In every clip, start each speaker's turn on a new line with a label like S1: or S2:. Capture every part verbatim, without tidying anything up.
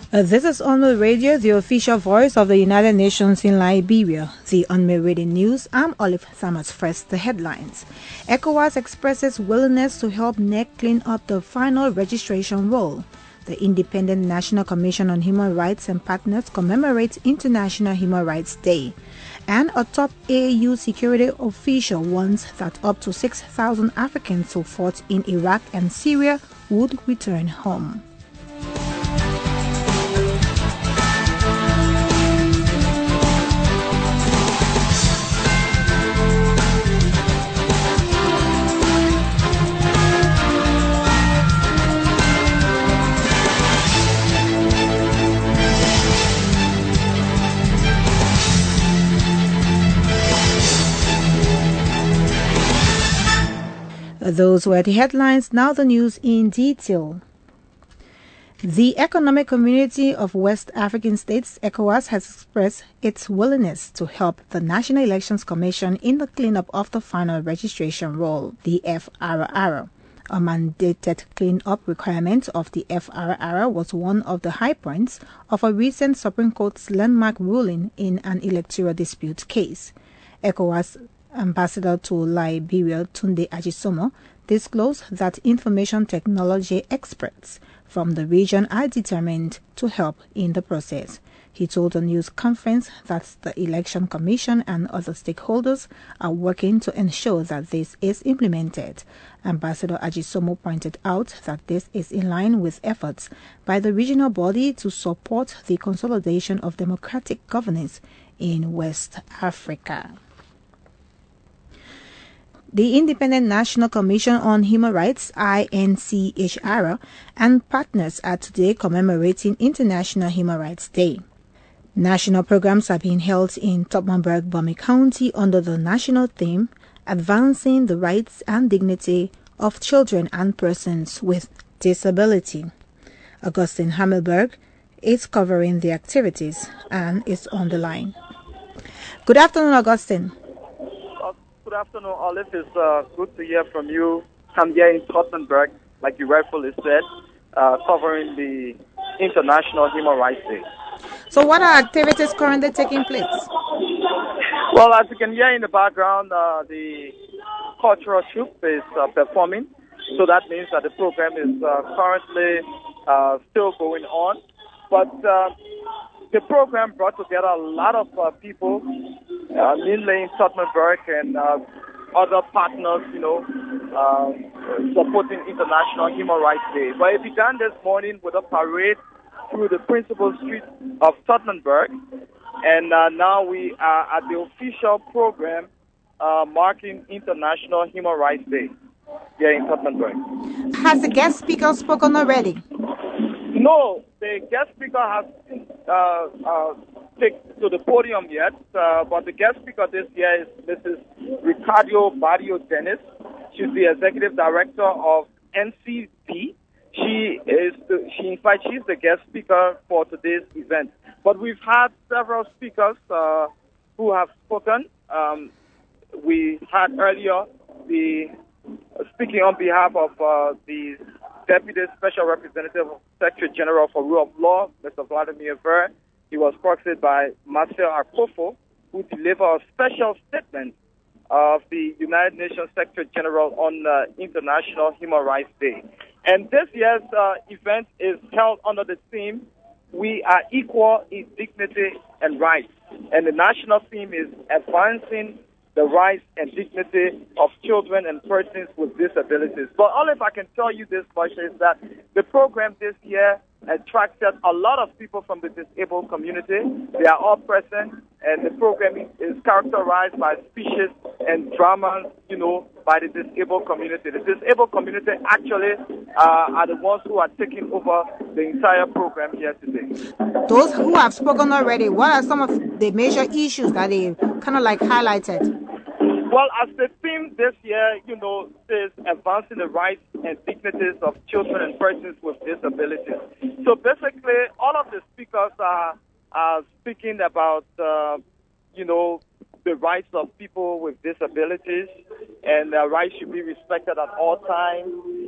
S1: Uh, this is Onmo Radio, the official voice of the United Nations in Liberia. The Onmo Radio News. I'm Olive Thomas. First, the headlines. ECOWAS expresses willingness to help N E C clean up the final registration roll. The Independent National Commission on Human Rights and partners commemorates International Human Rights Day. And a top A U security official warns that up to six thousand Africans who fought in Iraq and Syria would return home. Those were the headlines. Now the news in detail. The Economic Community of West African States, ECOWAS, has expressed its willingness to help the National Elections Commission in the cleanup of the final registration roll, the F R R. A mandated clean-up requirement of the F R R was one of the high points of a recent Supreme Court's landmark ruling in an electoral dispute case. ECOWAS Ambassador to Liberia, Tunde Ajisomo, disclosed that information technology experts from the region are determined to help in the process. He told a news conference that the Election Commission and other stakeholders are working to ensure that this is implemented. Ambassador Ajisomo pointed out that this is in line with efforts by the regional body to support the consolidation of democratic governance in West Africa. The Independent National Commission on Human Rights, I N C H R, and partners are today commemorating International Human Rights Day. National programs are being held in Topmanburg, Bomi County under the national theme, Advancing the Rights and Dignity of Children and Persons with Disability. Augustine Hammelberg is covering the activities and is on the line. Good afternoon, Augustine.
S2: Good afternoon, Olive. It's uh, good to hear from you. I'm here in Tottenberg, like you rightfully said, uh, covering the International Human Rights Day.
S1: So what are activities currently taking place?
S2: Well, as you can hear in the background, uh, the cultural troupe is uh, performing. So that means that the program is uh, currently uh, still going on. But uh, the program brought together a lot of uh, people, uh, mainly in Tottenberg and uh, other partners, you know, uh, supporting International Human Rights Day. But it began this morning with a parade through the principal street of Tottenberg, and uh, now we are at the official program uh, marking International Human Rights Day here in Tottenberg.
S1: Has the guest speaker spoken already?
S2: No, the guest speaker has uh, uh, taken to the podium yet, uh, but the guest speaker this year is Missus Ricardo Barrio Dennis. She's the executive director of N C P. She is the, she in fact she's the guest speaker for today's event. But we've had several speakers uh, who have spoken. Um, we had earlier the uh, speaking on behalf of uh, the Deputy Special Representative Secretary General for Rule of Law, Mister Vladimir Ver. He was proxied by Marcel Akpofo, who delivered a special statement of the United Nations Secretary General on uh, International Human Rights Day. And this year's uh, event is held under the theme, We Are Equal in Dignity and Rights. And the national theme is Advancing the Rights and Dignity of Children and Persons with Disabilities. But all if I can tell you this much is that the program this year attracted a lot of people from the disabled community. They are all present, and the program is characterized by speeches and dramas, you know, by the disabled community. The disabled community actually uh, are the ones who are taking over the entire program here today.
S1: Those who have spoken already, what are some of the major issues that they kind of like highlighted?
S2: Well, as the theme this year, you know, is advancing the rights and dignities of children and persons with disabilities. So basically, all of the speakers are, are speaking about, uh, you know, the rights of people with disabilities, and their rights should be respected at all times.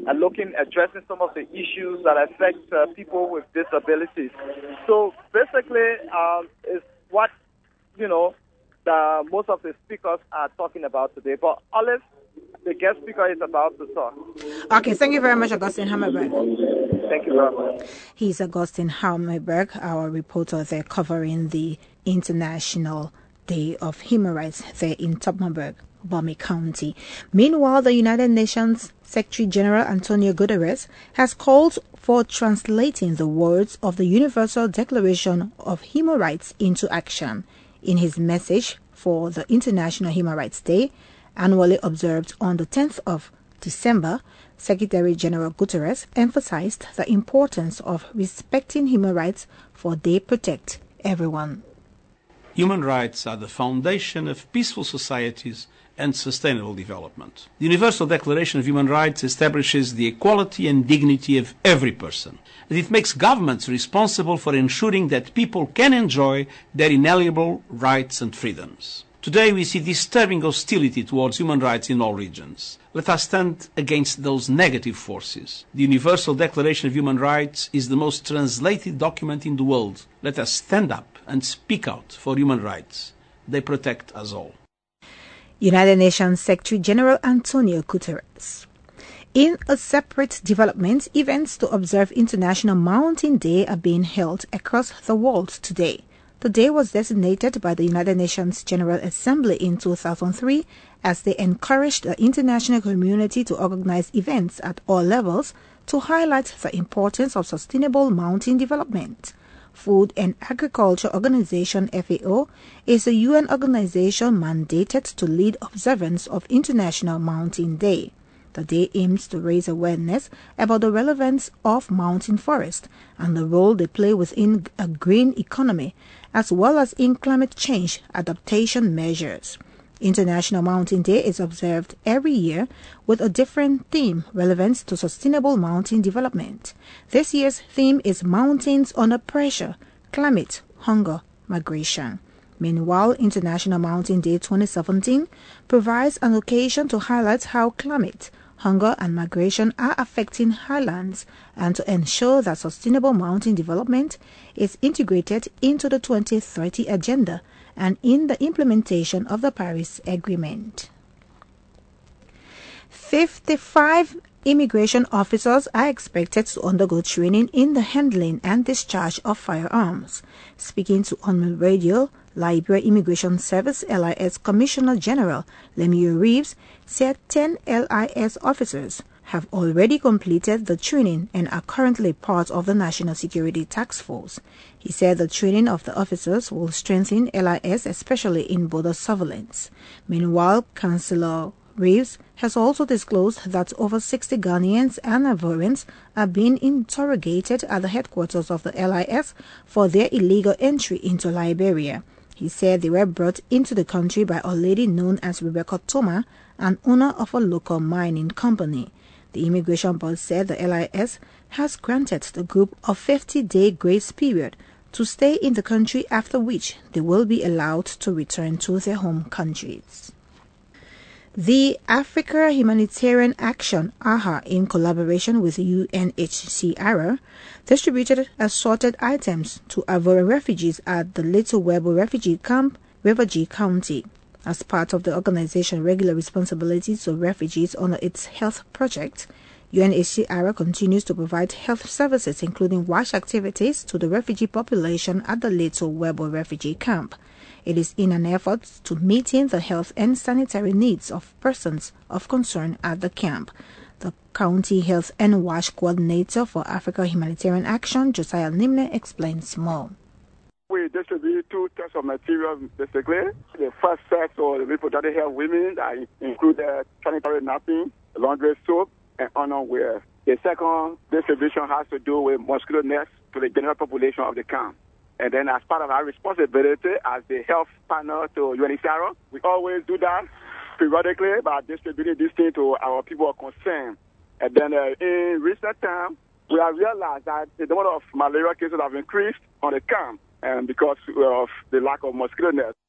S2: and looking, addressing some of the issues that affect uh, people with disabilities. So basically, um, is what, you know, the, most of the speakers are talking about today. But Olive, the guest speaker, is about to talk.
S1: Okay, thank you very much, Augustine Hammerberg.
S2: Thank you very much.
S1: He's Augustine Hammerberg, our reporter there covering the International Day of Human Rights there in Tupperburg, Bomi County. Meanwhile, the United Nations Secretary General Antonio Guterres has called for translating the words of the Universal Declaration of Human Rights into action. In his message for the International Human Rights Day, annually observed on the tenth of December, Secretary General Guterres emphasized the importance of respecting human rights, for they protect everyone.
S3: Human rights are the foundation of peaceful societies and sustainable development. The Universal Declaration of Human Rights establishes the equality and dignity of every person, and it makes governments responsible for ensuring that people can enjoy their inalienable rights and freedoms. Today we see disturbing hostility towards human rights in all regions. Let us stand against those negative forces. The Universal Declaration of Human Rights is the most translated document in the world. Let us stand up and speak out for human rights. They protect us all.
S1: United Nations Secretary General Antonio Guterres. In a separate development, events to observe International Mountain Day are being held across the world today. The day was designated by the United Nations General Assembly in two thousand three as they encouraged the international community to organize events at all levels to highlight the importance of sustainable mountain development. Food and Agriculture Organization F A O is a U N organization mandated to lead observance of International Mountain Day. The day aims to raise awareness about the relevance of mountain forest and the role they play within a green economy, as well as in climate change adaptation measures. International Mountain Day is observed every year with a different theme relevant to sustainable mountain development. This year's theme is Mountains Under Pressure, Climate, Hunger, Migration. Meanwhile, International Mountain Day twenty seventeen provides an occasion to highlight how climate, hunger and migration are affecting highlands and to ensure that sustainable mountain development is integrated into the twenty thirty agenda and in the implementation of the Paris Agreement. fifty-five immigration officers are expected to undergo training in the handling and discharge of firearms. Speaking to On Radio, Liberia Immigration Service L I S Commissioner General Lemuel Reeves said ten L I S officers have already completed the training and are currently part of the National Security Task Force. He said the training of the officers will strengthen L I S, especially in border surveillance. Meanwhile, Councillor Reeves has also disclosed that over sixty Ghanaians and Ivorians are being interrogated at the headquarters of the L I S for their illegal entry into Liberia. He said they were brought into the country by a lady known as Rebecca Toma, an owner of a local mining company. The immigration board said the L I S has granted the group a fifty-day grace period to stay in the country, after which they will be allowed to return to their home countries. The Africa Humanitarian Action, A H A, in collaboration with U N H C R, distributed assorted items to Ivorian refugees at the Little Webo refugee camp, Rivagee County. As part of the organization's regular responsibilities to refugees under its health project, U N H C R continues to provide health services, including wash activities, to the refugee population at the Little Webo refugee camp. It is in an effort to meeting the health and sanitary needs of persons of concern at the camp. The County Health and Wash Coordinator for Africa Humanitarian Action, Josiah Nimne, explains more.
S4: We distribute two types of materials, basically. The first set for the reproductive health women that include uh, sanitary napkins, laundry soap, and underwear. The second distribution has to do with mosquito nets to the general population of the camp. And then as part of our responsibility as the health partner to U N H C R, we always do that periodically by distributing this thing to our people of concern. And then uh, in recent times, we have realized that the number of malaria cases have increased on the camp, and because of the lack of mosquito nets.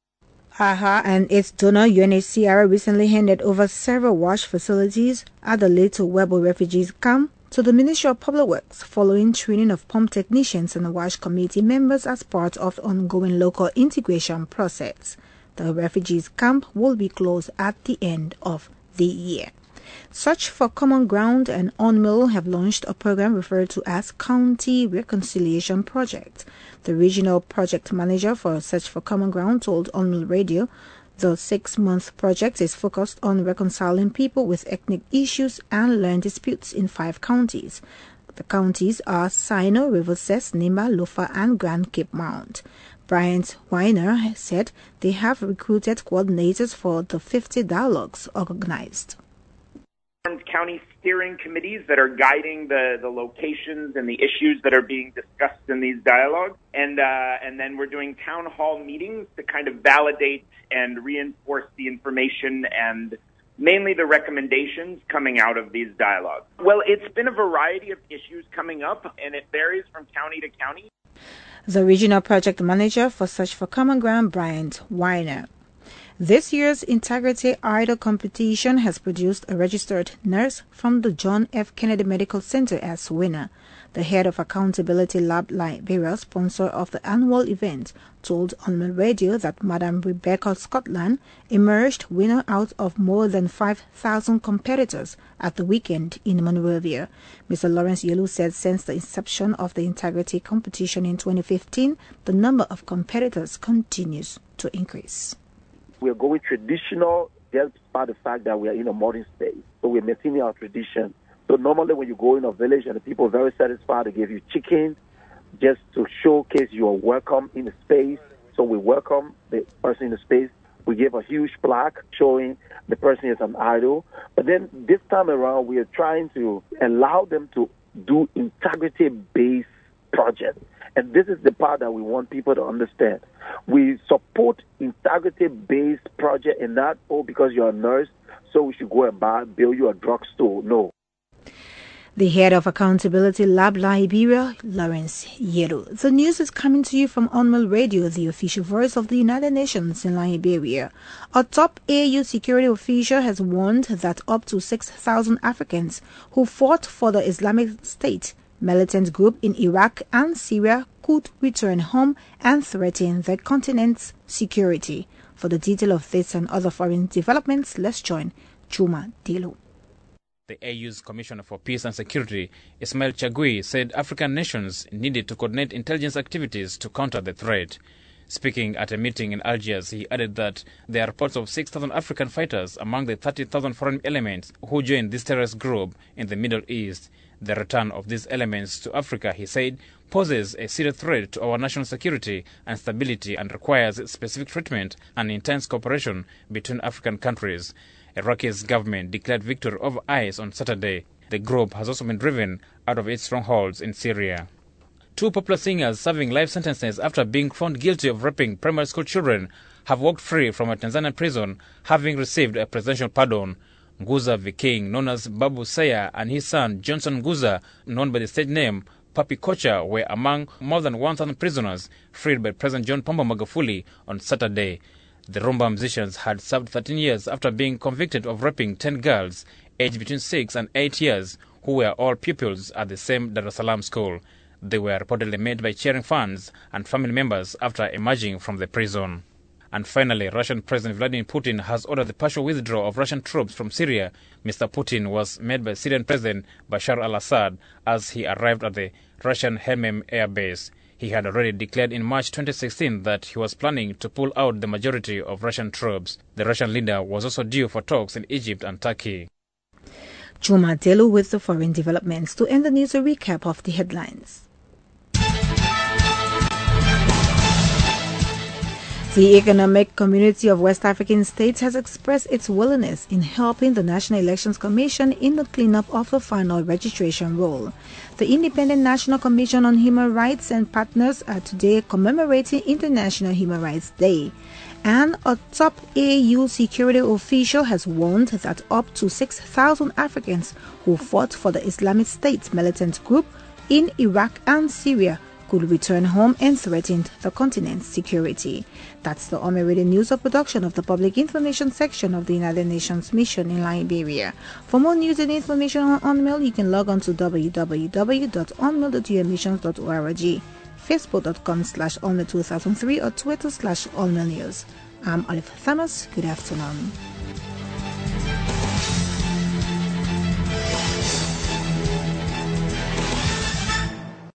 S1: AHA and its donor U N H C R recently handed over several wash facilities at the Little Webo refugees camp to the Ministry of Public Works following training of pump technicians and wash committee members as part of the ongoing local integration process. The refugees camp will be closed at the end of the year. Search for Common Ground and UNMIL have launched a program referred to as County Reconciliation Project. The regional project manager for Search for Common Ground told UNMIL Radio the six-month project is focused on reconciling people with ethnic issues and land disputes in five counties. The counties are Sino, Riverses, Nimba, Lofa, and Grand Cape Mount. Bryant Weiner said they have recruited coordinators for the fifty dialogues organized.
S5: County steering committees that are guiding the, the locations and the issues that are being discussed in these dialogues. And, uh, and then we're doing town hall meetings to kind of validate and reinforce the information and mainly the recommendations coming out of these dialogues. Well, it's been a variety of issues coming up, and it varies from county to county.
S1: The regional project manager for Search for Common Ground, Bryant Weiner. This year's Integrity Idol competition has produced a registered nurse from the John F. Kennedy Medical Center as winner. The head of Accountability Lab Liberia, sponsor of the annual event, told UNMIL Radio that Madam Rebecca Scotland emerged winner out of more than five thousand competitors at the weekend in Monrovia. Mister Lawrence Yelu said since the inception of the Integrity competition in twenty fifteen, the number of competitors continues to increase.
S6: We're going traditional just by the fact that we are in a modern space. So we're maintaining our tradition. So normally when you go in a village and the people are very satisfied, they give you chicken just to showcase you are welcome in the space. So we welcome the person in the space. We give a huge plaque showing the person is an idol. But then this time around, we are trying to allow them to do integrity-based projects. And this is the part that we want people to understand. We support integrity-based project and not, oh, because you're a nurse, so we should go and buy, build you a drugstore. No.
S1: The head of Accountability Lab Liberia, Lawrence Yelu. The news is coming to you from UNMIL Radio, the official voice of the United Nations in Liberia. A top A U security official has warned that up to six thousand Africans who fought for the Islamic State militant group in Iraq and Syria could return home and threaten the continent's security. For the detail of this and other foreign developments, let's join Chuma Dilo.
S7: The A U's Commissioner for Peace and Security, Ismail Chagui, said African nations needed to coordinate intelligence activities to counter the threat. Speaking at a meeting in Algiers, he added that there are reports of six thousand African fighters among the thirty thousand foreign elements who joined this terrorist group in the Middle East. The return of these elements to Africa, he said, poses a serious threat to our national security and stability and requires specific treatment and intense cooperation between African countries. Iraq's government declared victory over ICE on Saturday. The group has also been driven out of its strongholds in Syria. Two popular singers serving life sentences after being found guilty of raping primary school children have walked free from a Tanzanian prison, having received a presidential pardon. Nguza Viking, known as Babu Saya, and his son Johnson Nguza, known by the stage name Papi Kocha, were among more than one thousand prisoners freed by President John Pombe Magufuli on Saturday. The Rumba musicians had served thirteen years after being convicted of raping ten girls aged between six and eight years who were all pupils at the same Dar es Salaam school. They were reportedly made by cheering fans and family members after emerging from the prison. And finally, Russian President Vladimir Putin has ordered the partial withdrawal of Russian troops from Syria. Mister Putin was met by Syrian President Bashar al-Assad as he arrived at the Russian Hermem air base. He had already declared in March twenty sixteen that he was planning to pull out the majority of Russian troops. The Russian leader was also due for talks in Egypt and Turkey.
S1: Chuma Delu with the foreign developments. To end the news, a recap of the headlines. The Economic Community of West African States has expressed its willingness in helping the National Elections Commission in the cleanup of the final registration roll. The Independent National Commission on Human Rights and partners are today commemorating International Human Rights Day. And a top A U security official has warned that up to six thousand Africans who fought for the Islamic State militant group in Iraq and Syria could return home and threatened the continent's security. That's the Ome Radio News, a production of the Public Information Section of the United Nations Mission in Liberia. For more news and information on UNMIL, you can log on to w w w dot unmil dot u n missions dot org, facebook.com slash unmil2003 or Twitter slash unmil news. I'm Oliver Thanos. Good afternoon.